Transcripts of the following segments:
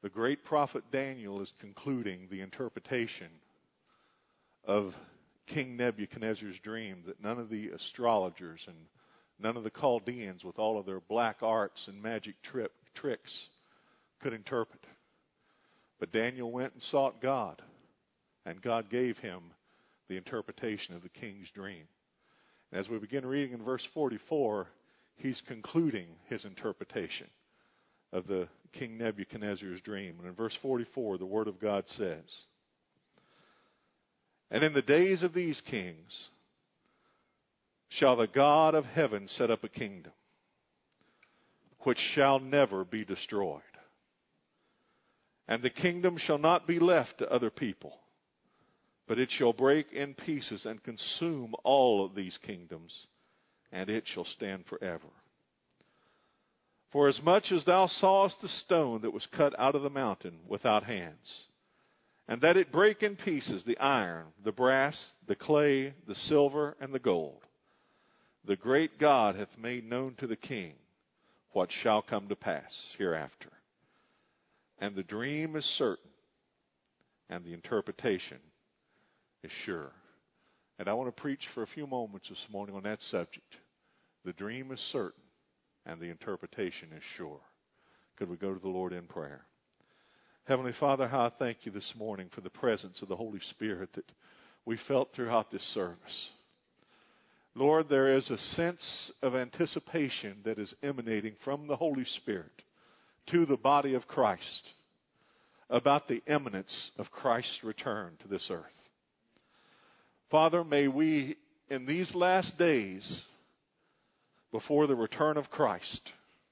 The great prophet Daniel is concluding the interpretation of King Nebuchadnezzar's dream that none of the astrologers and none of the Chaldeans with all of their black arts and magic tricks could interpret. But Daniel went and sought God, and God gave him the interpretation of the king's dream. And as we begin reading in verse 44, he's concluding his interpretation of the King Nebuchadnezzar's dream. And in verse 44, the Word of God says, "And in the days of these kings shall the God of heaven set up a kingdom, which shall never be destroyed. And the kingdom shall not be left to other people, but it shall break in pieces and consume all of these kingdoms, and it shall stand forever. For as much as thou sawest the stone that was cut out of the mountain without hands, and that it brake in pieces the iron, the brass, the clay, the silver, and the gold, the great God hath made known to the king what shall come to pass hereafter. And the dream is certain, and the interpretation is sure." And I want to preach for a few moments this morning on that subject. The dream is certain, and the interpretation is sure. Could we go to the Lord in prayer? Heavenly Father, how I thank you this morning for the presence of the Holy Spirit that we felt throughout this service. Lord, there is a sense of anticipation that is emanating from the Holy Spirit to the body of Christ about the imminence of Christ's return to this earth. Father, may we, in these last days, before the return of Christ,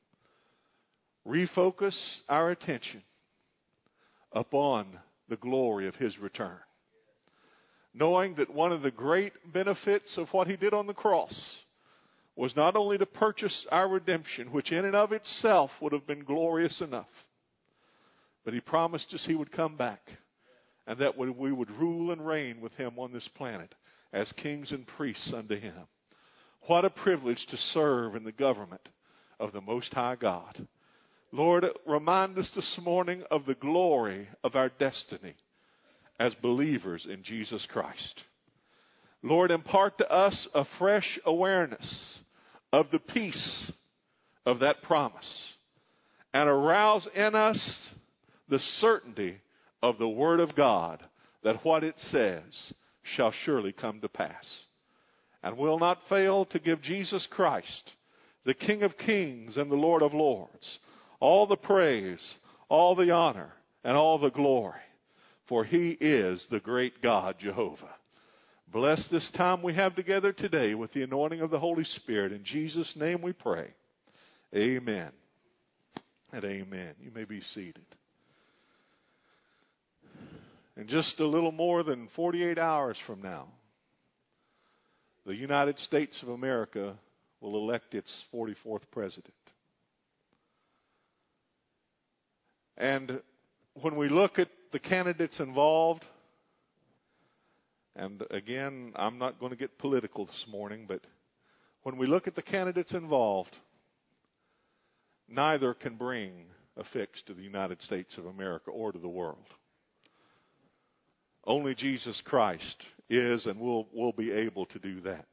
refocus our attention upon the glory of His return. Knowing that one of the great benefits of what He did on the cross was not only to purchase our redemption, which in and of itself would have been glorious enough, but He promised us He would come back, and that we would rule and reign with Him on this planet as kings and priests unto Him. What a privilege to serve in the government of the Most High God. Lord, remind us this morning of the glory of our destiny as believers in Jesus Christ. Lord, impart to us a fresh awareness of the peace of that promise, and arouse in us the certainty of the Word of God, that what it says shall surely come to pass, and will not fail to give Jesus Christ, the King of Kings and the Lord of Lords, all the praise, all the honor, and all the glory, for He is the great God, Jehovah. Bless this time we have together today with the anointing of the Holy Spirit. In Jesus' name we pray. Amen and amen. You may be seated. In just a little more than 48 hours from now, the United States of America will elect its 44th president. And when we look at the candidates involved, and again, I'm not going to get political this morning, but when we look at the candidates involved, neither can bring a fix to the United States of America or to the world. Only Jesus Christ is and will be able to do that.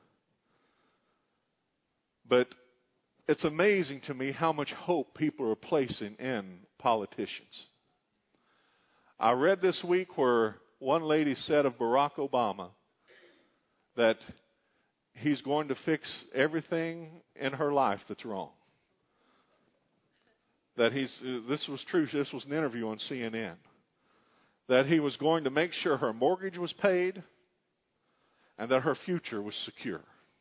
But it's amazing to me how much hope people are placing in politicians. I read this week where one lady said of Barack Obama that he's going to fix everything in her life that's wrong. That this was true, this was an interview on CNN. That he was going to make sure her mortgage was paid and that her future was secure.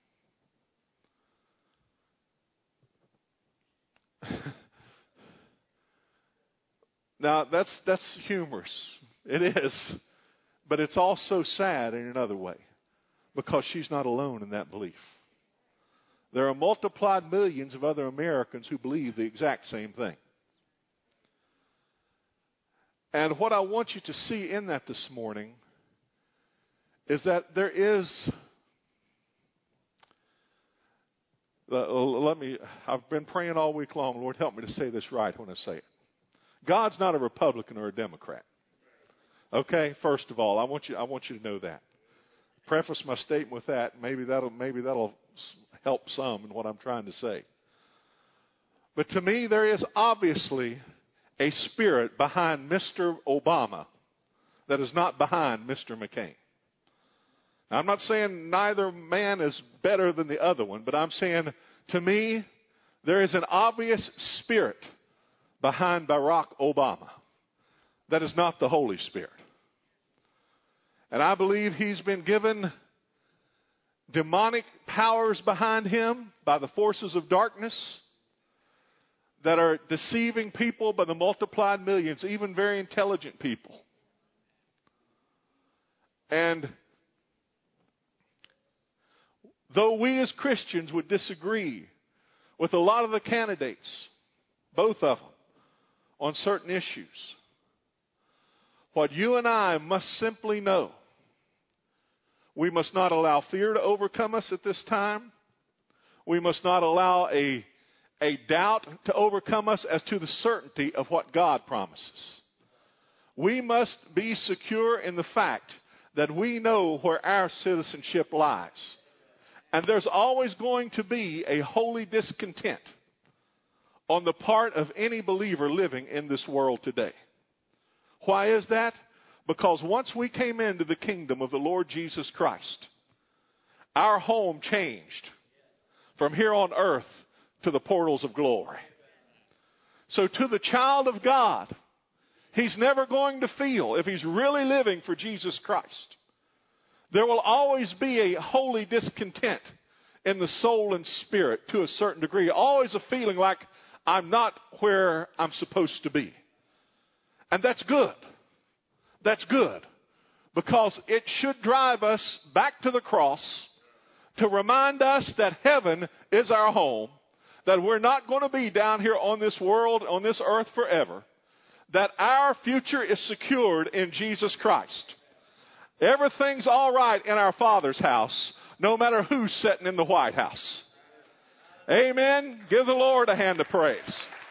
Now, that's humorous. It is. But it's also sad in another way, because she's not alone in that belief. There are multiplied millions of other Americans who believe the exact same thing. And what I want you to see in that this morning is that there is, I've been praying all week long, Lord, help me to say this right when I say it. God's not a Republican or a Democrat. Okay, first of all, I want you to know that. Preface my statement with that. Maybe that'll help some in what I'm trying to say. But to me, there is obviously a spirit behind Mr. Obama that is not behind Mr. McCain. Now, I'm not saying neither man is better than the other one, but I'm saying, to me, there is an obvious spirit behind Barack Obama that is not the Holy Spirit. And I believe he's been given demonic powers behind him by the forces of darkness that are deceiving people by the multiplied millions, even very intelligent people. And though we as Christians would disagree with a lot of the candidates, both of them, on certain issues, what you and I must simply know, we must not allow fear to overcome us at this time. We must not allow a doubt to overcome us as to the certainty of what God promises. We must be secure in the fact that we know where our citizenship lies. And there's always going to be a holy discontent on the part of any believer living in this world today. Why is that? Because once we came into the kingdom of the Lord Jesus Christ, our home changed from here on earth to the portals of glory. So to the child of God, he's never going to feel, if he's really living for Jesus Christ, there will always be a holy discontent in the soul and spirit to a certain degree. Always a feeling like I'm not where I'm supposed to be. And that's good. That's good. Because it should drive us back to the cross to remind us that heaven is our home, that we're not going to be down here on this world, on this earth forever, that our future is secured in Jesus Christ. Everything's all right in our Father's house, no matter who's sitting in the White House. Amen. Give the Lord a hand of praise.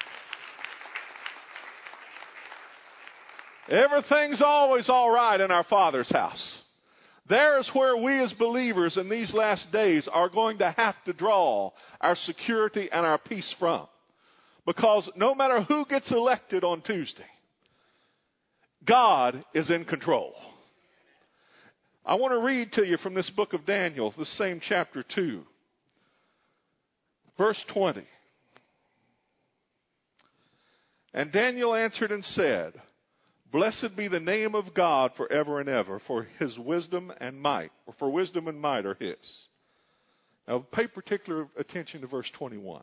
Everything's always all right in our Father's house. There's where we as believers in these last days are going to have to draw our security and our peace from. Because no matter who gets elected on Tuesday, God is in control. I want to read to you from this book of Daniel, the same chapter 2, verse 20. And Daniel answered and said, Blessed be the name of God forever and ever, for his wisdom and might, or for wisdom and might are his. Now pay particular attention to verse 21.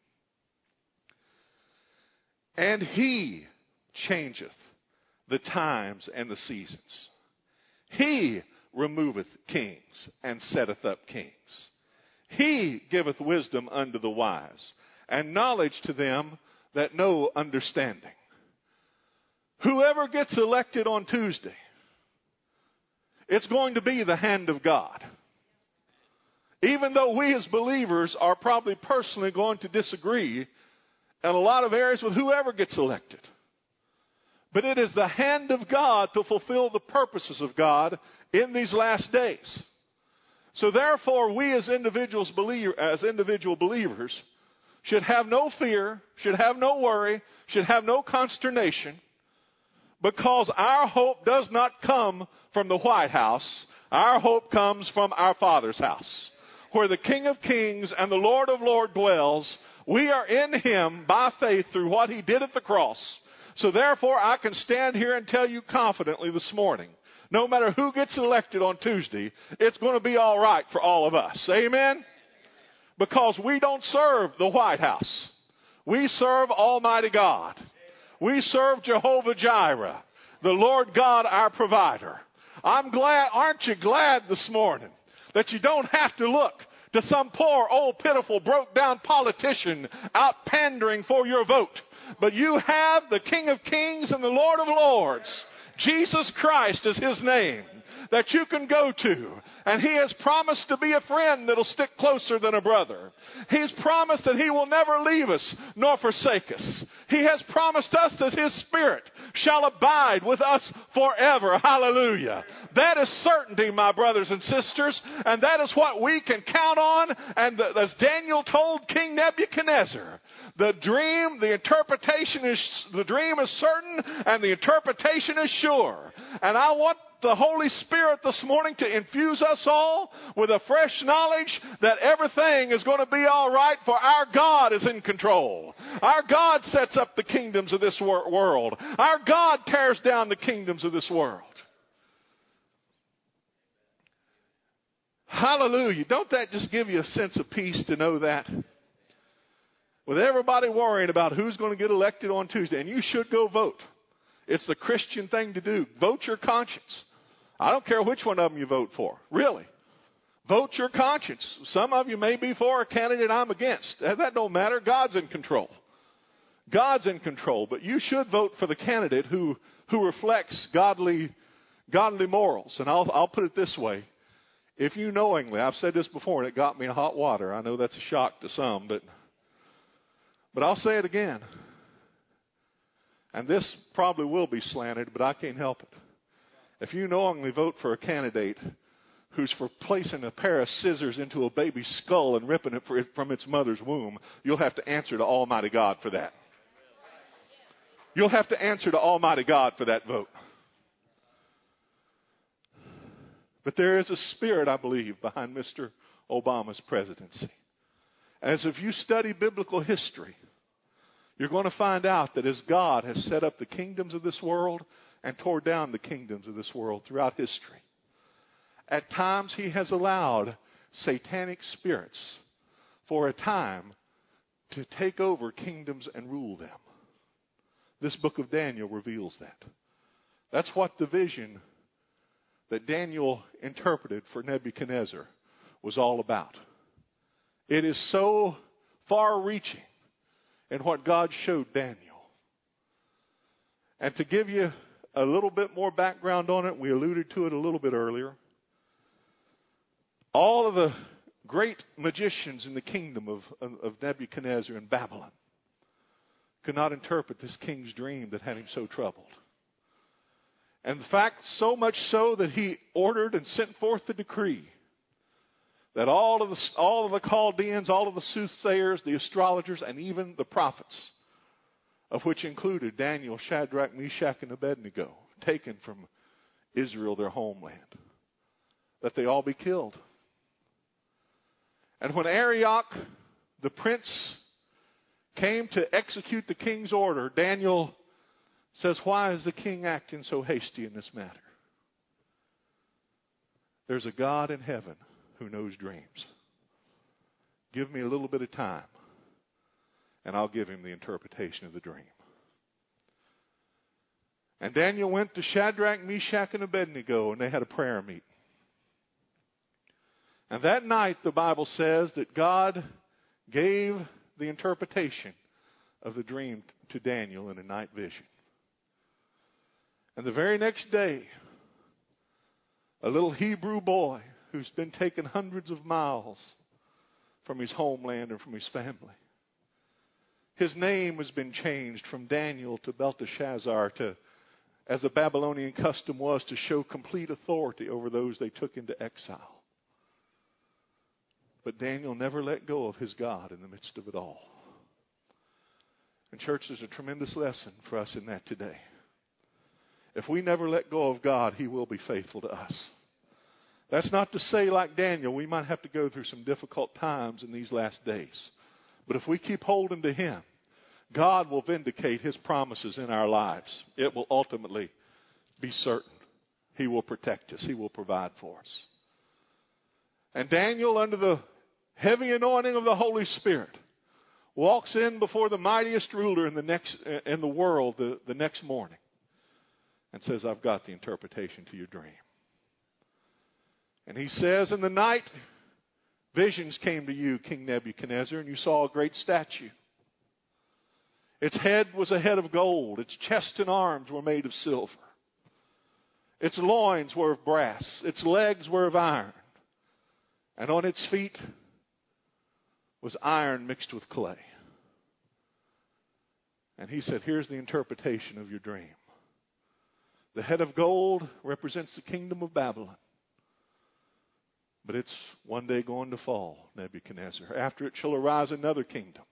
And he changeth the times and the seasons. He removeth kings and setteth up kings. He giveth wisdom unto the wise, and knowledge to them that know understanding. Whoever gets elected on Tuesday, it's going to be the hand of God. Even though we as believers are probably personally going to disagree in a lot of areas with whoever gets elected. But it is the hand of God to fulfill the purposes of God in these last days. So therefore, we as individual believers should have no fear, should have no worry, should have no consternation, because our hope does not come from the White House. Our hope comes from our Father's house, where the King of Kings and the Lord of Lords dwells. We are in him by faith through what he did at the cross. So therefore, I can stand here and tell you confidently this morning, no matter who gets elected on Tuesday, it's going to be all right for all of us. Amen? Because we don't serve the White House. We serve Almighty God. We serve Jehovah Jireh, the Lord God, our provider. I'm glad, aren't you glad this morning that you don't have to look to some poor, old, pitiful, broke-down politician out pandering for your vote. But you have the King of Kings and the Lord of Lords. Jesus Christ is his name. that you can go to. And He has promised to be a friend that'll stick closer than a brother. He's promised that He will never leave us nor forsake us. He has promised us that His Spirit shall abide with us forever. Hallelujah. That is certainty, my brothers and sisters, and that is what we can count on. And as Daniel told King Nebuchadnezzar, the dream is certain and the interpretation is sure. And I want the Holy Spirit this morning to infuse us all with a fresh knowledge that everything is going to be all right, for our God is in control. Our God sets up the kingdoms of this world. Our God tears down the kingdoms of this world. Hallelujah. Don't that just give you a sense of peace to know that? With everybody worrying about who's going to get elected on Tuesday, and you should go vote. It's the Christian thing to do. Vote your conscience. I don't care which one of them you vote for. Really. Vote your conscience. Some of you may be for a candidate I'm against. That don't matter. God's in control. God's in control. But you should vote for the candidate who reflects godly morals. And I'll put it this way. If you knowingly, I've said this before and it got me in hot water. I know that's a shock to some, but I'll say it again. And this probably will be slanted, but I can't help it. If you knowingly vote for a candidate who's for placing a pair of scissors into a baby's skull and ripping it from its mother's womb, you'll have to answer to Almighty God for that. You'll have to answer to Almighty God for that vote. But there is a spirit, I believe, behind Mr. Obama's presidency. As if you study biblical history, you're going to find out that as God has set up the kingdoms of this world and tore down the kingdoms of this world throughout history, at times He has allowed satanic spirits for a time to take over kingdoms and rule them. This book of Daniel reveals that. That's what the vision that Daniel interpreted for Nebuchadnezzar was all about. It is so far-reaching in what God showed Daniel. And to give you a little bit more background on it, we alluded to it a little bit earlier. All of the great magicians in the kingdom of Nebuchadnezzar in Babylon could not interpret this king's dream that had him so troubled. And in fact, so much so that he ordered and sent forth the decree that all of the Chaldeans, all of the soothsayers, the astrologers, and even the prophets, of which included Daniel, Shadrach, Meshach, and Abednego, taken from Israel, their homeland, that they all be killed. And when Arioch, the prince, came to execute the king's order, Daniel says, "Why is the king acting so hasty in this matter?" There's a God in heaven who knows dreams. Give me a little bit of time, and I'll give him the interpretation of the dream. And Daniel went to Shadrach, Meshach, and Abednego, and they had a prayer meeting. And that night, the Bible says that God gave the interpretation of the dream to Daniel in a night vision. And the very next day, a little Hebrew boy who's been taken hundreds of miles from his homeland and from his family, his name has been changed from Daniel to Belteshazzar, to, as the Babylonian custom was, to show complete authority over those they took into exile. But Daniel never let go of his God in the midst of it all. And church, there's a tremendous lesson for us in that today. If we never let go of God, He will be faithful to us. That's not to say, like Daniel, we might have to go through some difficult times in these last days. But if we keep holding to Him, God will vindicate His promises in our lives. It will ultimately be certain. He will protect us. He will provide for us. And Daniel, under the heavy anointing of the Holy Spirit, walks in before the mightiest ruler in the world the next morning and says, "I've got the interpretation to your dream." And he says, "In the night, visions came to you, King Nebuchadnezzar, and you saw a great statue. Its head was a head of gold. Its chest and arms were made of silver. Its loins were of brass. Its legs were of iron. And on its feet was iron mixed with clay. And he said, here's the interpretation of your dream. The head of gold represents the kingdom of Babylon. But it's one day going to fall, Nebuchadnezzar. After it shall arise another kingdom,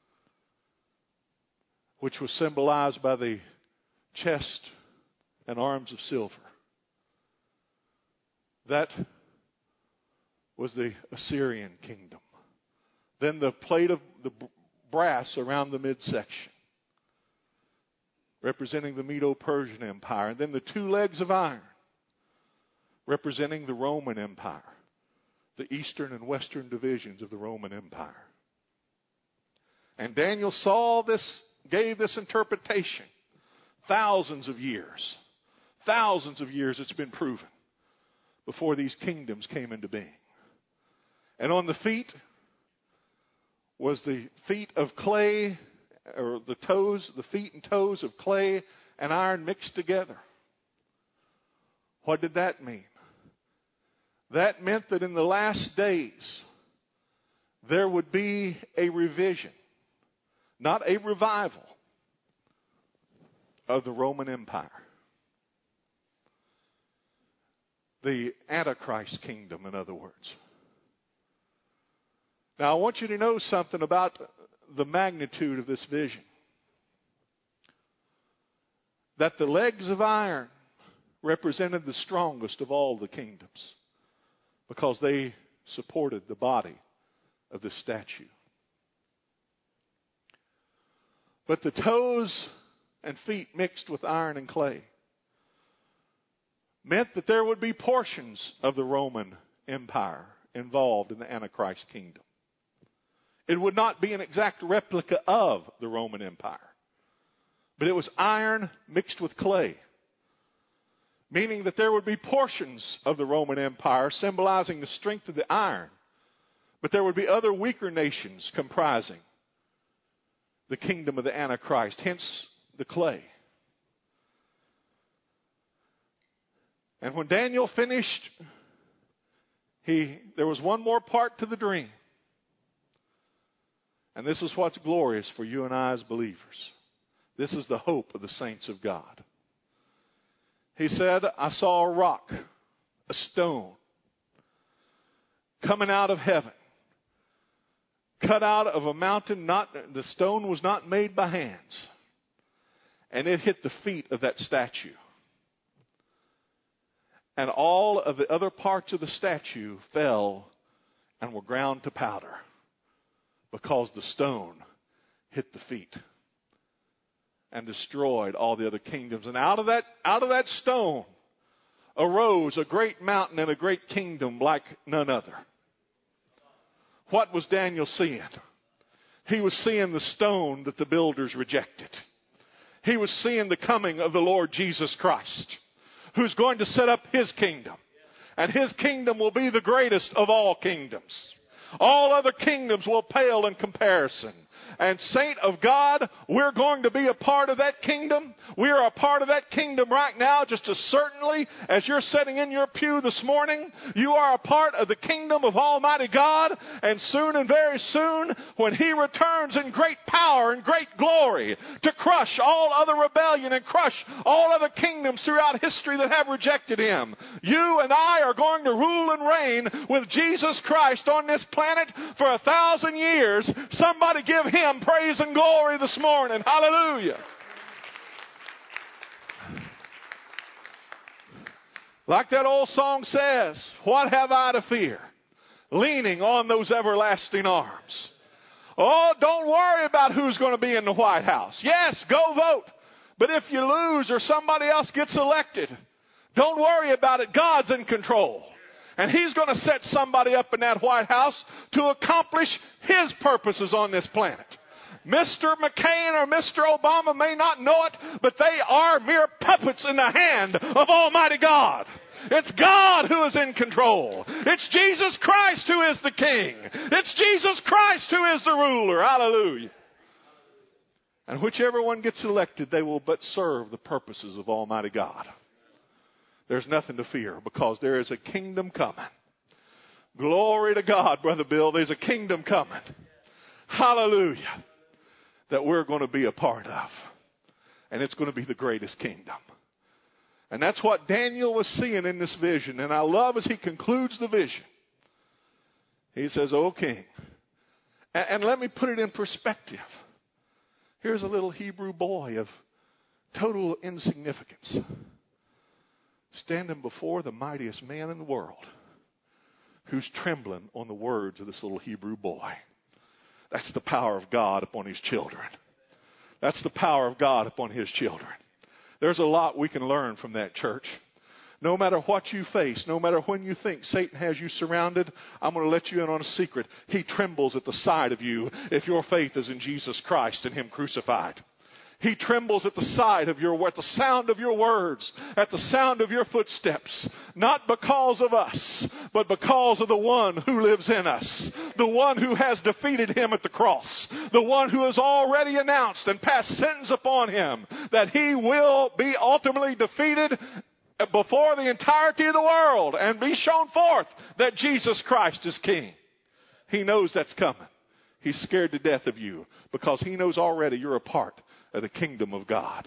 which was symbolized by the chest and arms of silver. That was the Assyrian kingdom. Then the plate of the brass around the midsection, representing the Medo-Persian Empire. And then the two legs of iron, representing the Roman Empire, the eastern and western divisions of the Roman Empire. And Daniel saw this, gave this interpretation. Thousands of years it's been proven before these kingdoms came into being. And on the feet was the feet of clay, or the feet and toes of clay and iron mixed together. What did that mean? That meant that in the last days there would be a revision, not a revival, of the Roman Empire. The Antichrist kingdom, in other words. Now, I want you to know something about the magnitude of this vision. That the legs of iron represented the strongest of all the kingdoms, because they supported the body of the statue. But the toes and feet mixed with iron and clay meant that there would be portions of the Roman Empire involved in the Antichrist kingdom. It would not be an exact replica of the Roman Empire, but it was iron mixed with clay, meaning that there would be portions of the Roman Empire symbolizing the strength of the iron, but there would be other weaker nations comprising the kingdom of the Antichrist, hence the clay. And when Daniel finished, there was one more part to the dream. And this is what's glorious for you and I as believers. This is the hope of the saints of God. He said, I saw a rock, a stone, coming out of heaven, cut out of a mountain. The stone was not made by hands. And it hit the feet of that statue. And all of the other parts of the statue fell and were ground to powder, because the stone hit the feet and destroyed all the other kingdoms. And out of that stone arose a great mountain and a great kingdom like none other. What was Daniel seeing? He was seeing the stone that the builders rejected. He was seeing the coming of the Lord Jesus Christ, who's going to set up His kingdom. And His kingdom will be the greatest of all kingdoms. All other kingdoms will pale in comparison. And saint of God, we're going to be a part of that kingdom. We are a part of that kingdom right now, just as certainly as you're sitting in your pew this morning. You are a part of the kingdom of Almighty God. And soon and very soon, when He returns in great power and great glory to crush all other rebellion and crush all other kingdoms throughout history that have rejected Him, you and I are going to rule and reign with Jesus Christ on this planet for 1,000 years. Somebody give Him praise and glory this morning. Hallelujah. Like that old song says, what have I to fear? Leaning on those everlasting arms. Oh, don't worry about who's going to be in the White House. Yes, go vote. But if you lose or somebody else gets elected, don't worry about it. God's in control. And He's going to set somebody up in that White House to accomplish His purposes on this planet. Mr. McCain or Mr. Obama may not know it, but they are mere puppets in the hand of Almighty God. It's God who is in control. It's Jesus Christ who is the King. It's Jesus Christ who is the ruler. Hallelujah. And whichever one gets elected, they will but serve the purposes of Almighty God. there's nothing to fear because there is a kingdom coming. Glory to God, Brother Bill. There's a kingdom coming. Hallelujah. That we're going to be a part of. And it's going to be the greatest kingdom. And that's what Daniel was seeing in this vision. And I love as he concludes the vision. He says, "O king." And let me put it in perspective. Here's a little Hebrew boy of total insignificance, standing before the mightiest man in the world, who's trembling on the words of this little Hebrew boy. That's the power of God upon his children. That's the power of God upon his children. There's a lot we can learn from that, church. No matter what you face, no matter when you think Satan has you surrounded, I'm going to let you in on a secret. He trembles at the sight of you if your faith is in Jesus Christ and Him crucified. He trembles at the sight of at the sound of your words, at the sound of your footsteps. Not because of us, but because of the one who lives in us. The one who has defeated Him at the cross. The one who has already announced and passed sentence upon Him that He will be ultimately defeated before the entirety of the world and be shown forth that Jesus Christ is King. He knows that's coming. He's scared to death of you because He knows already you're a part of the kingdom of God.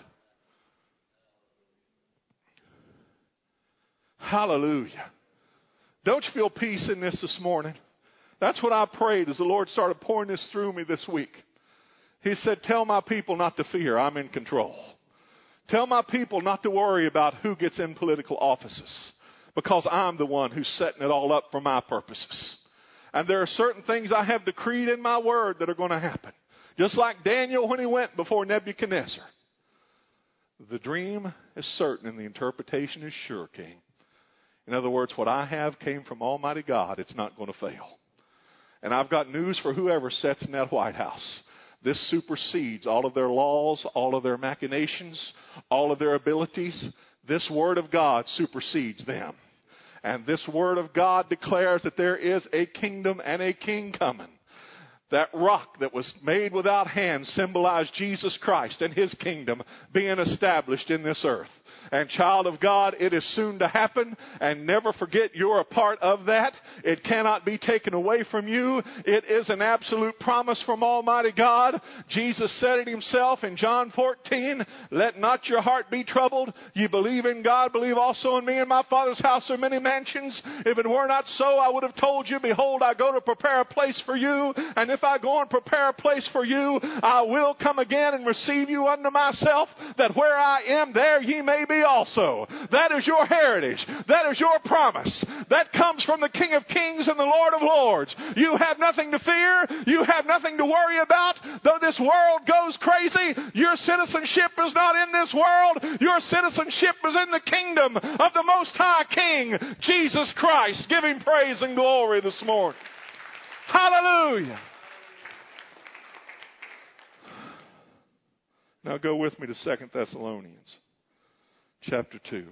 Hallelujah. Don't you feel peace in this morning? That's what I prayed as the Lord started pouring this through me this week. He said, "Tell my people not to fear. I'm in control. Tell my people not to worry about who gets in political offices because I'm the one who's setting it all up for my purposes. And there are certain things I have decreed in my word that are going to happen. Just like Daniel when he went before Nebuchadnezzar. The dream is certain and the interpretation is sure, King. In other words, what I have came from Almighty God. It's not going to fail. And I've got news for whoever sits in that White House. This supersedes all of their laws, all of their machinations, all of their abilities. This Word of God supersedes them. And this Word of God declares that there is a kingdom and a king coming. That rock that was made without hands symbolized Jesus Christ and His kingdom being established in this earth. And child of God, it is soon to happen. And never forget you're a part of that. It cannot be taken away from you. It is an absolute promise from Almighty God. Jesus said it Himself in John 14. "Let not your heart be troubled. You believe in God, believe also in me. In my Father's house are many mansions. If it were not so, I would have told you, behold, I go to prepare a place for you. And if I go and prepare a place for you, I will come again and receive you unto myself, that where I am, there ye may be also." That is your heritage. That is your promise. That comes from the King of Kings and the Lord of Lords. You have nothing to fear. You have nothing to worry about. Though this world goes crazy, your citizenship is not in this world. Your citizenship is in the kingdom of the Most High King, Jesus Christ. Give Him praise and glory this morning. Hallelujah. Now go with me to 2 Thessalonians. Chapter 2.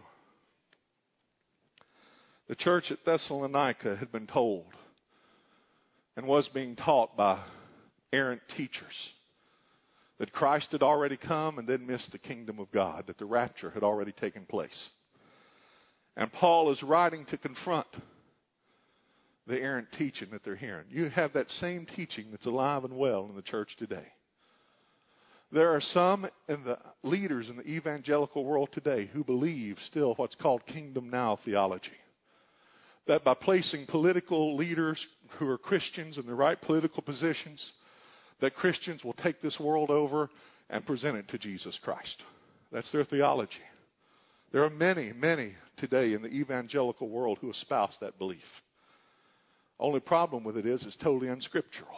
The church at Thessalonica had been told and was being taught by errant teachers that Christ had already come and then missed the kingdom of God, that the rapture had already taken place. And Paul is writing to confront the errant teaching that they're hearing. You have that same teaching that's alive and well in the church today. There are some in the leaders in the evangelical world today who believe still what's called kingdom now theology. That by placing political leaders who are Christians in the right political positions, that Christians will take this world over and present it to Jesus Christ. That's their theology. There are many, many today in the evangelical world who espouse that belief. Only problem with it is it's totally unscriptural.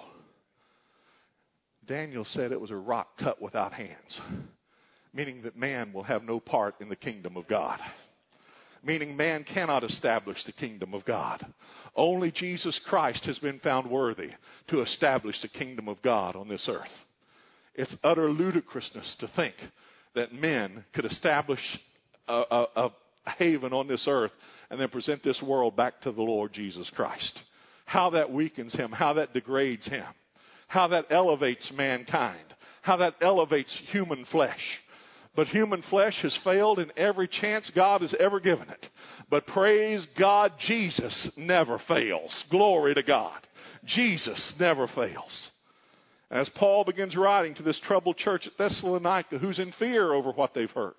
Daniel said it was a rock cut without hands, meaning that man will have no part in the kingdom of God. Meaning man cannot establish the kingdom of God. Only Jesus Christ has been found worthy to establish the kingdom of God on this earth. It's utter ludicrousness to think that men could establish a haven on this earth and then present this world back to the Lord Jesus Christ. How that weakens Him, how that degrades Him. How that elevates mankind. How that elevates human flesh. But human flesh has failed in every chance God has ever given it. But praise God, Jesus never fails. Glory to God. Jesus never fails. As Paul begins writing to this troubled church at Thessalonica, who's in fear over what they've heard,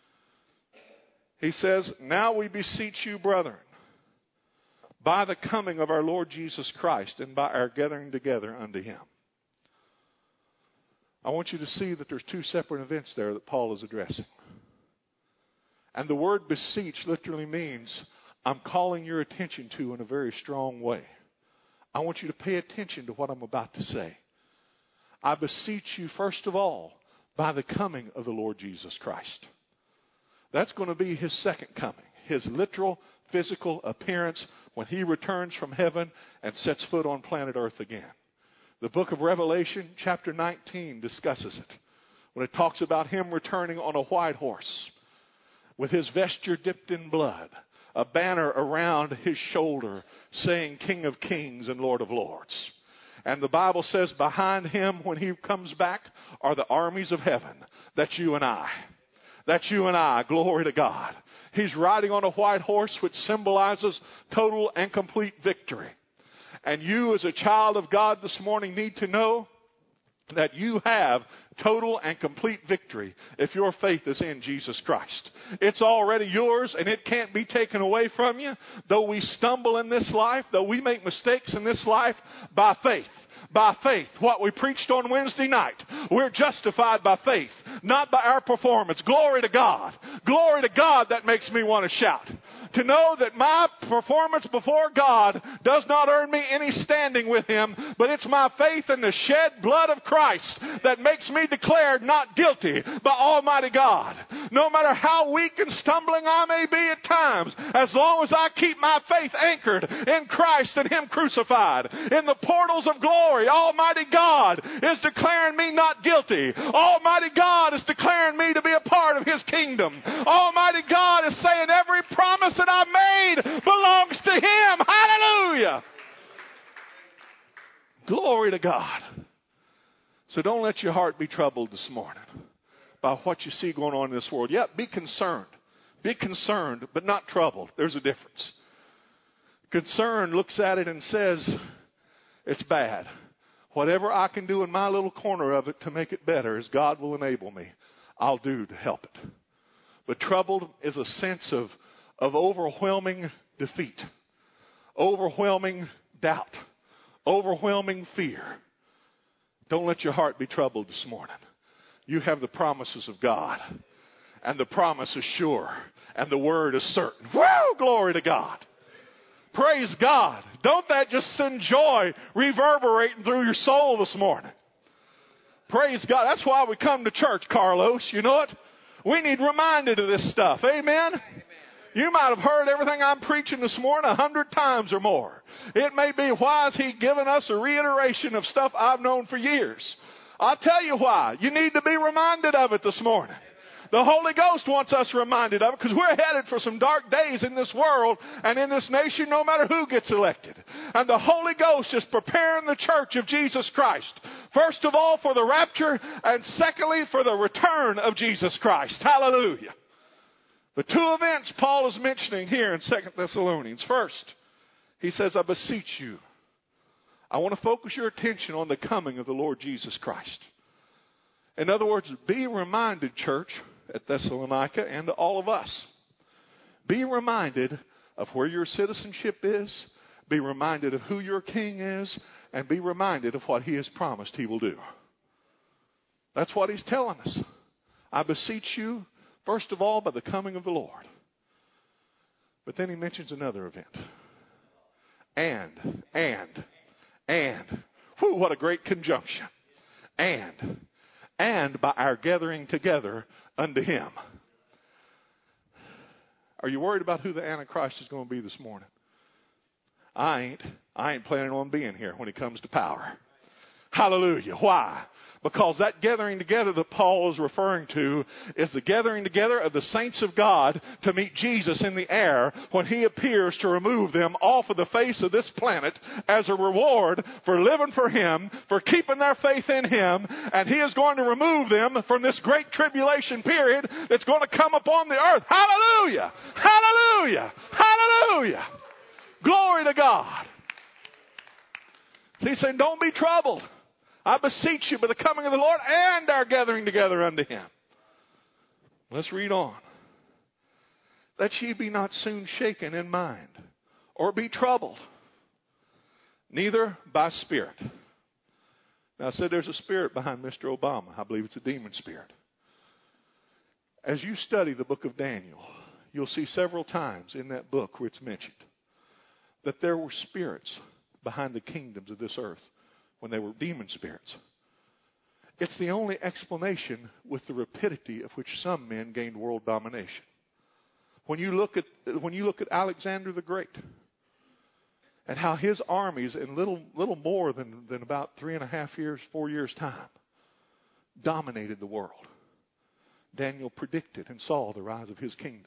he says, now we beseech you, brethren, by the coming of our Lord Jesus Christ and by our gathering together unto him. I want you to see that there's two separate events there that Paul is addressing. And the word beseech literally means I'm calling your attention to in a very strong way. I want you to pay attention to what I'm about to say. I beseech you, first of all, by the coming of the Lord Jesus Christ. That's going to be his second coming, his literal physical appearance when he returns from heaven and sets foot on planet Earth again. The book of Revelation, chapter 19, discusses it. When it talks about him returning on a white horse with his vesture dipped in blood, a banner around his shoulder saying King of Kings and Lord of Lords. And the Bible says behind him when he comes back are the armies of heaven. That's you and I. That's you and I. Glory to God. He's riding on a white horse, which symbolizes total and complete victory. And you as a child of God this morning need to know that you have total and complete victory if your faith is in Jesus Christ. It's already yours and it can't be taken away from you. Though we stumble in this life, though we make mistakes in this life, by faith. By faith. What we preached on Wednesday night. We're justified by faith, not by our performance. Glory to God. Glory to God, that makes me want to shout. To know that my performance before God does not earn me any standing with him, but it's my faith in the shed blood of Christ that makes me declared not guilty by Almighty God. No matter how weak and stumbling I may be at times, as long as I keep my faith anchored in Christ and him crucified, in the portals of glory, Almighty God is declaring me not guilty. Almighty God is declaring me to be a part of his kingdom. Almighty God is saying every promise that I made belongs to him. Hallelujah. Glory to God. So don't let your heart be troubled this morning by what you see going on in this world. Yeah, be concerned. Be concerned, but not troubled. There's a difference. Concern looks at it and says, it's bad. Whatever I can do in my little corner of it to make it better, as God will enable me, I'll do to help it. But troubled is a sense of overwhelming defeat, overwhelming doubt, overwhelming fear. Don't let your heart be troubled this morning. You have the promises of God, and the promise is sure, and the word is certain. Woo! Glory to God. Praise God. Don't that just send joy reverberating through your soul this morning? Praise God. That's why we come to church, Carlos. You know it? We need reminded of this stuff. Amen? You might have heard everything I'm preaching this morning 100 times or more. It may be, why is he giving us a reiteration of stuff I've known for years? I'll tell you why. You need to be reminded of it this morning. The Holy Ghost wants us reminded of it because we're headed for some dark days in this world and in this nation, no matter who gets elected. And the Holy Ghost is preparing the church of Jesus Christ. First of all, for the rapture, and secondly, for the return of Jesus Christ. Hallelujah. The two events Paul is mentioning here in 2 Thessalonians. First, he says, I beseech you. I want to focus your attention on the coming of the Lord Jesus Christ. In other words, be reminded, church, at Thessalonica and to all of us. Be reminded of where your citizenship is. Be reminded of who your king is. And be reminded of what he has promised he will do. That's what he's telling us. I beseech you, first of all, by the coming of the Lord. But then he mentions another event. And. Whew, what a great conjunction. And by our gathering together unto him. Are you worried about who the Antichrist is going to be this morning? I ain't planning on being here when it comes to power. Hallelujah. Why? Because that gathering together that Paul is referring to is the gathering together of the saints of God to meet Jesus in the air when He appears to remove them off of the face of this planet as a reward for living for Him, for keeping their faith in Him. And He is going to remove them from this great tribulation period that's going to come upon the earth. Hallelujah! Hallelujah! Hallelujah! Glory to God. He's saying, don't be troubled. I beseech you by the coming of the Lord and our gathering together unto Him. Let's read on. That ye be not soon shaken in mind, or be troubled, neither by spirit. Now I said there's a spirit behind Mr. Obama. I believe it's a demon spirit. As you study the book of Daniel, you'll see several times in that book where it's mentioned that there were spirits behind the kingdoms of this earth when they were demon spirits. It's the only explanation with the rapidity of which some men gained world domination. When you look at Alexander the Great and how his armies in little more than about 3.5 years, 4 years time dominated the world. Daniel predicted and saw the rise of his kingdom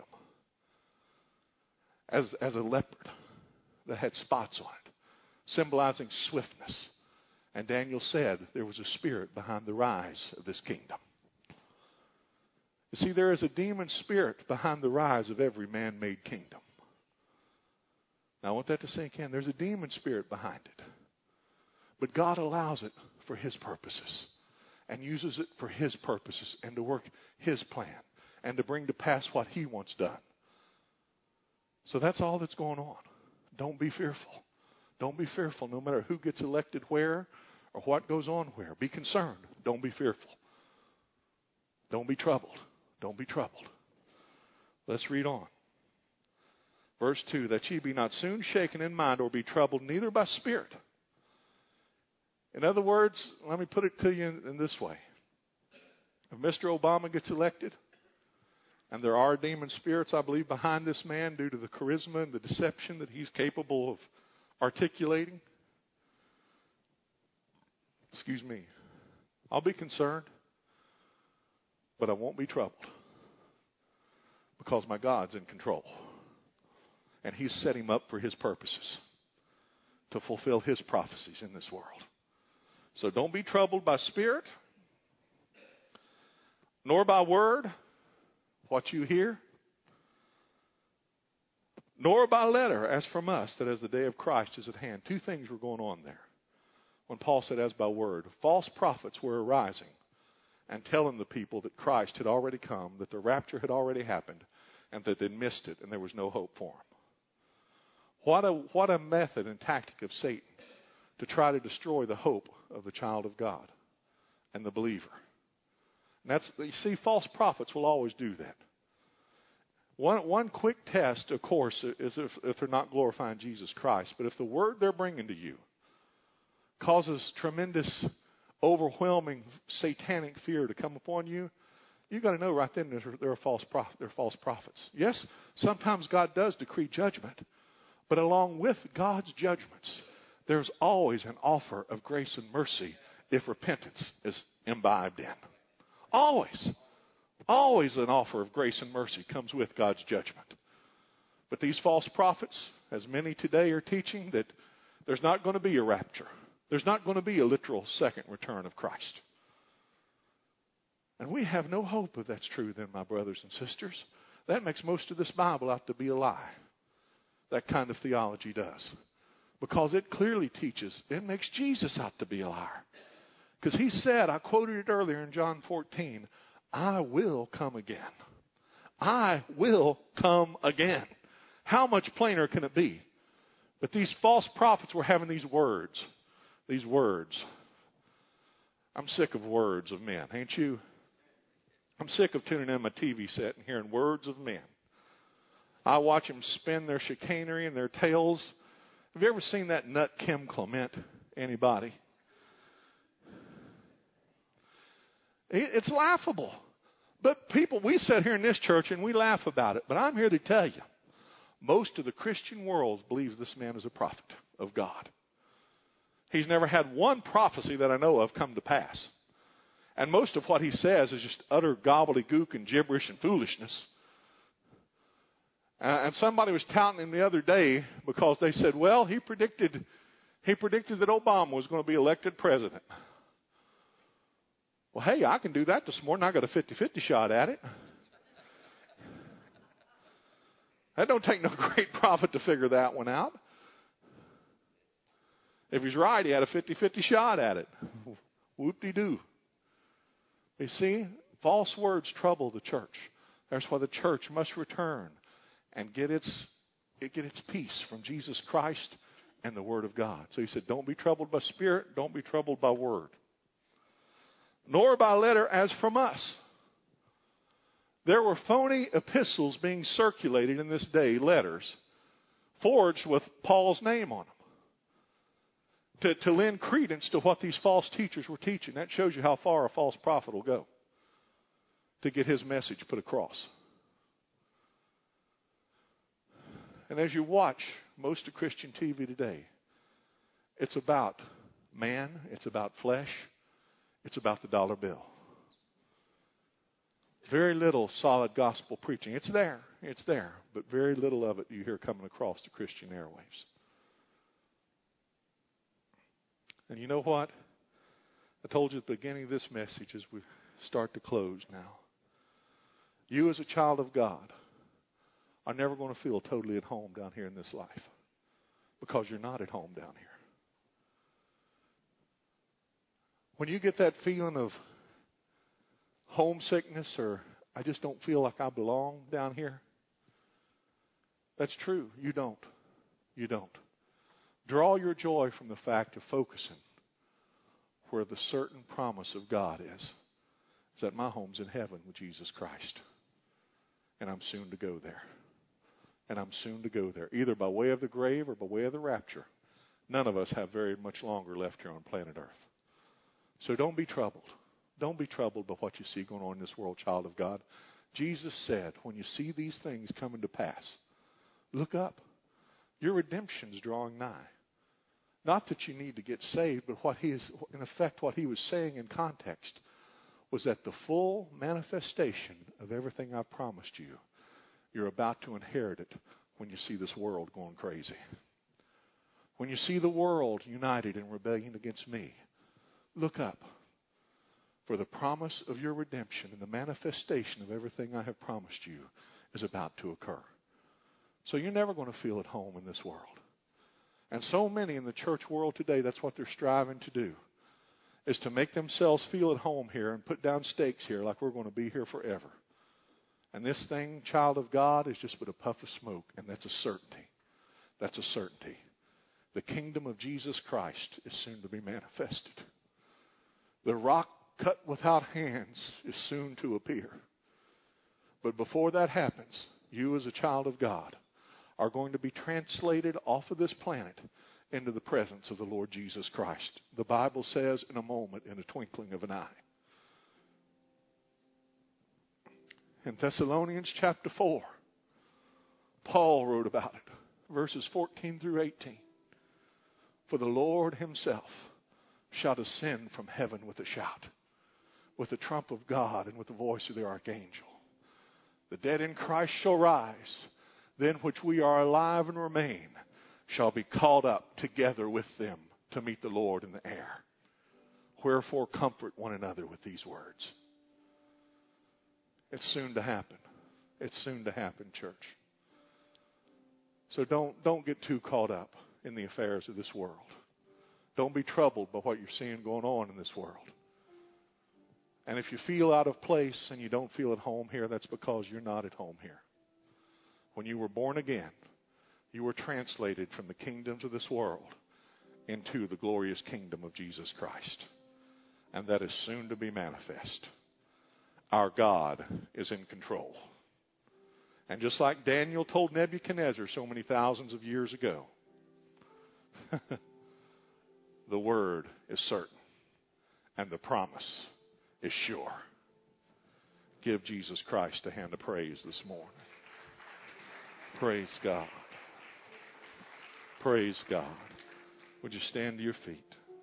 as a leopard that had spots on it, symbolizing swiftness. And Daniel said there was a spirit behind the rise of this kingdom. You see, there is a demon spirit behind the rise of every man-made kingdom. Now, I want that to sink in. There's a demon spirit behind it. But God allows it for His purposes and uses it for His purposes and to work His plan and to bring to pass what He wants done. So that's all that's going on. Don't be fearful. Don't be fearful no matter who gets elected where or what goes on where. Be concerned. Don't be fearful. Don't be troubled. Don't be troubled. Let's read on. Verse 2, that ye be not soon shaken in mind or be troubled, neither by spirit. In other words, let me put it to you in this way. If Mr. Obama gets elected, and there are demon spirits, I believe, behind this man due to the charisma and the deception that he's capable of articulating, I'll be concerned, but I won't be troubled because my God's in control. And He's set him up for His purposes to fulfill His prophecies in this world. So don't be troubled by spirit, nor by word, what you hear, nor by letter, as from us, that as the day of Christ is at hand. Two things were going on there. When Paul said, as by word, false prophets were arising and telling the people that Christ had already come, that the rapture had already happened, and that they'd missed it and there was no hope for them. What a method and tactic of Satan to try to destroy the hope of the child of God and the believer. And you see, false prophets will always do that. One quick test, of course, is if they're not glorifying Jesus Christ. But if the word they're bringing to you causes tremendous, overwhelming, satanic fear to come upon you, you've got to know right then they're false prophets. Yes, sometimes God does decree judgment, but along with God's judgments, there's always an offer of grace and mercy if repentance is imbibed in. Always. Always an offer of grace and mercy comes with God's judgment. But these false prophets, as many today are teaching, that there's not going to be a rapture. There's not going to be a literal second return of Christ. And we have no hope if that's true then, my brothers and sisters. That makes most of this Bible out to be a lie. That kind of theology does. Because it clearly teaches, it makes Jesus out to be a liar. Because He said, I quoted it earlier in John 14, I will come again. I will come again. How much plainer can it be? But these false prophets were having these words. These words. I'm sick of words of men, ain't you? I'm sick of tuning in my TV set and hearing words of men. I watch them spin their chicanery and their tales. Have you ever seen that nut Kim Clement? Anybody? It's laughable. But people, we sit here in this church and we laugh about it. But I'm here to tell you, most of the Christian world believes this man is a prophet of God. He's never had one prophecy that I know of come to pass. And most of what he says is just utter gobbledygook and gibberish and foolishness. And somebody was touting him the other day because they said, well, he predicted that Obama was going to be elected president. Well, hey, I can do that this morning. I got a 50-50 shot at it. That don't take no great prophet to figure that one out. If he's right, he had a 50-50 shot at it. Whoop-de-doo. You see, false words trouble the church. That's why the church must return and get its peace from Jesus Christ and the Word of God. So he said, don't be troubled by spirit, don't be troubled by word. Nor by letter as from us. There were phony epistles being circulated in this day, letters, forged with Paul's name on them, to lend credence to what these false teachers were teaching. That shows you how far a false prophet will go to get his message put across. And as you watch most of Christian TV today, it's about man, it's about flesh, it's about the dollar bill. Very little solid gospel preaching. It's there, but very little of it you hear coming across the Christian airwaves. And you know what? I told you at the beginning of this message as we start to close now. You as a child of God are never going to feel totally at home down here in this life because you're not at home down here. When you get that feeling of homesickness or I just don't feel like I belong down here, that's true. You don't. You don't. Draw your joy from the fact of focusing where the certain promise of God is that my home's in heaven with Jesus Christ. And I'm soon to go there. And I'm soon to go there, either by way of the grave or by way of the rapture. None of us have very much longer left here on planet Earth. So don't be troubled. Don't be troubled by what you see going on in this world, child of God. Jesus said, when you see these things coming to pass, look up. Your redemption's drawing nigh. Not that you need to get saved, but what he is, in effect, what he was saying in context was that the full manifestation of everything I promised you, you're about to inherit it when you see this world going crazy. When you see the world united in rebellion against me, look up. For the promise of your redemption and the manifestation of everything I have promised you is about to occur. So you're never going to feel at home in this world. And so many in the church world today, that's what they're striving to do, is to make themselves feel at home here and put down stakes here like we're going to be here forever. And this thing, child of God, is just but a puff of smoke, and that's a certainty. That's a certainty. The kingdom of Jesus Christ is soon to be manifested. The rock cut without hands is soon to appear. But before that happens, you as a child of God are going to be translated off of this planet into the presence of the Lord Jesus Christ. The Bible says in a moment, in a twinkling of an eye. In Thessalonians chapter 4, Paul wrote about it, verses 14 through 18. For the Lord himself shall descend from heaven with a shout, with the trump of God and with the voice of the archangel. The dead in Christ shall rise, then which we are alive and remain shall be caught up together with them to meet the Lord in the air. Wherefore comfort one another with these words. It's soon to happen. It's soon to happen, church. So don't get too caught up in the affairs of this world. Don't be troubled by what you're seeing going on in this world. And if you feel out of place and you don't feel at home here, that's because you're not at home here. When you were born again, you were translated from the kingdoms of this world into the glorious kingdom of Jesus Christ. And that is soon to be manifest. Our God is in control. And just like Daniel told Nebuchadnezzar so many thousands of years ago, the word is certain and the promise is sure. Give Jesus Christ a hand of praise this morning. Praise God. Praise God. Would you stand to your feet?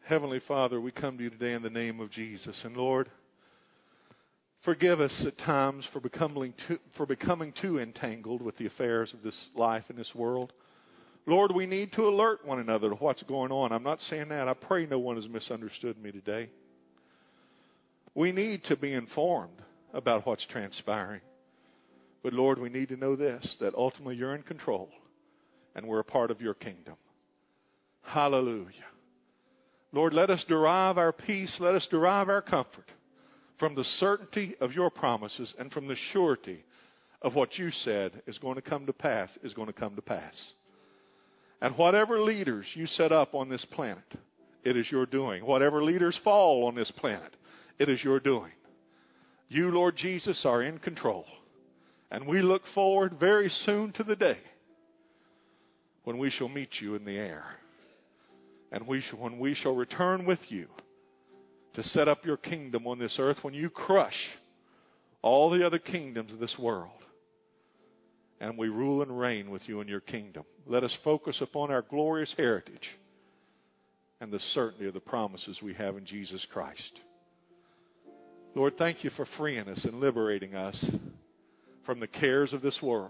Heavenly Father, we come to you today in the name of Jesus. And Lord, forgive us at times for becoming too entangled with the affairs of this life and this world. Lord, we need to alert one another to what's going on. I'm not saying that. I pray no one has misunderstood me today. We need to be informed about what's transpiring. But Lord, we need to know this, that ultimately you're in control and we're a part of your kingdom. Hallelujah. Lord, let us derive our peace, let us derive our comfort from the certainty of your promises and from the surety of what you said is going to come to pass, is going to come to pass. And whatever leaders you set up on this planet, it is your doing. Whatever leaders fall on this planet, it is your doing. You, Lord Jesus, are in control. And we look forward very soon to the day when we shall meet you in the air. And when we shall return with you to set up your kingdom on this earth, when you crush all the other kingdoms of this world. And we rule and reign with you in your kingdom. Let us focus upon our glorious heritage and the certainty of the promises we have in Jesus Christ. Lord, thank you for freeing us and liberating us from the cares of this world.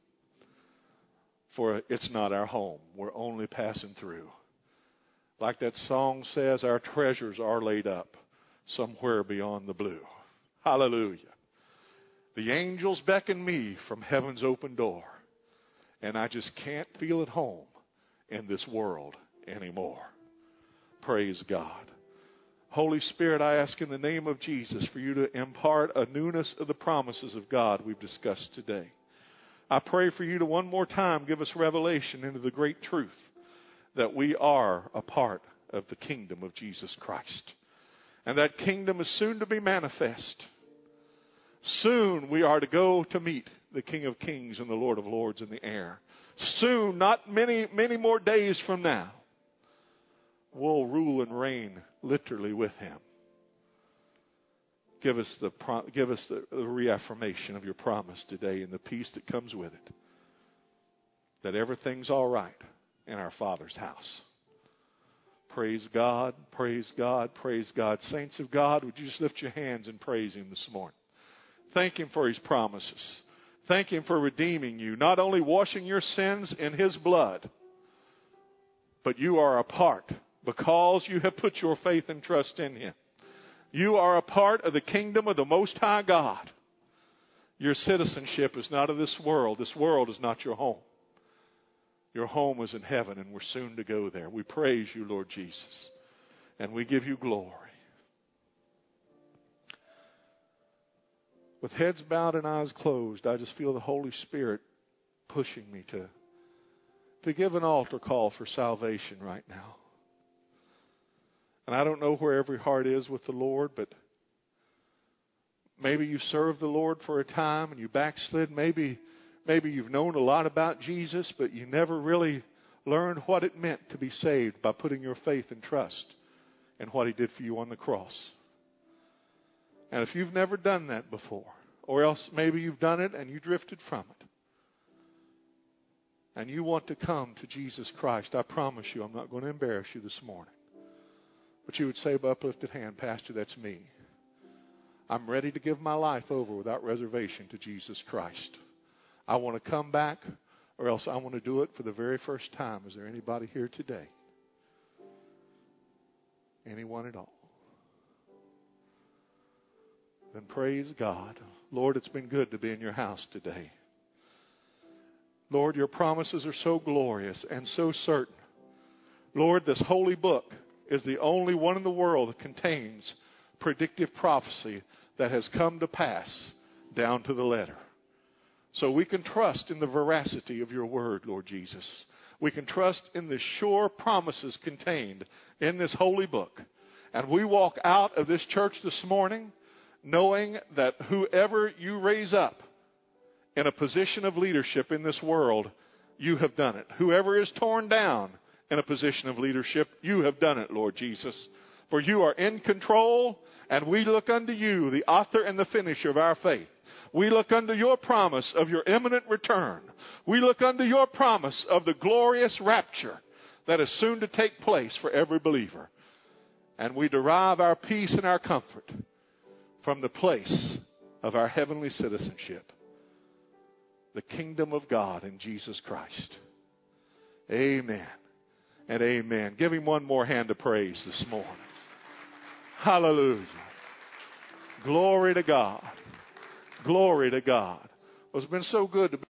For it's not our home. We're only passing through. Like that song says, our treasures are laid up somewhere beyond the blue. Hallelujah. The angels beckon me from heaven's open door, and I just can't feel at home in this world anymore. Praise God. Holy Spirit, I ask in the name of Jesus for you to impart a newness of the promises of God we've discussed today. I pray for you to one more time give us revelation into the great truth that we are a part of the kingdom of Jesus Christ. And that kingdom is soon to be manifest. Soon we are to go to meet the King of Kings and the Lord of Lords in the air. Soon, not many more days from now, we'll rule and reign literally with him. Give us the reaffirmation of your promise today and the peace that comes with it. That everything's all right in our Father's house. Praise God, praise God, praise God. Saints of God, would you just lift your hands and praise him this morning? Thank him for his promises. Thank him for redeeming you, not only washing your sins in his blood, but you are a part because you have put your faith and trust in him. You are a part of the kingdom of the Most High God. Your citizenship is not of this world. This world is not your home. Your home is in heaven, and we're soon to go there. We praise you, Lord Jesus, and we give you glory. With heads bowed and eyes closed, I just feel the Holy Spirit pushing me to give an altar call for salvation right now. And I don't know where every heart is with the Lord, but maybe you served the Lord for a time and you backslid. Maybe you've known a lot about Jesus, but you never really learned what it meant to be saved by putting your faith and trust in what he did for you on the cross. And if you've never done that before, or else maybe you've done it and you drifted from it, and you want to come to Jesus Christ, I promise you I'm not going to embarrass you this morning. But you would say by uplifted hand, Pastor, that's me. I'm ready to give my life over without reservation to Jesus Christ. I want to come back, or else I want to do it for the very first time. Is there anybody here today? Anyone at all? Then praise God. Lord, it's been good to be in your house today. Lord, your promises are so glorious and so certain. Lord, this holy book is the only one in the world that contains predictive prophecy that has come to pass down to the letter. So we can trust in the veracity of your word, Lord Jesus. We can trust in the sure promises contained in this holy book. And we walk out of this church this morning knowing that whoever you raise up in a position of leadership in this world, you have done it. Whoever is torn down in a position of leadership, you have done it, Lord Jesus. For you are in control, and we look unto you, the author and the finisher of our faith. We look unto your promise of your imminent return. We look unto your promise of the glorious rapture that is soon to take place for every believer. And we derive our peace and our comfort from the place of our heavenly citizenship, the kingdom of God in Jesus Christ. Amen and amen. Give him one more hand of praise this morning. Hallelujah. Glory to God. Glory to God. Well, it's been so good to be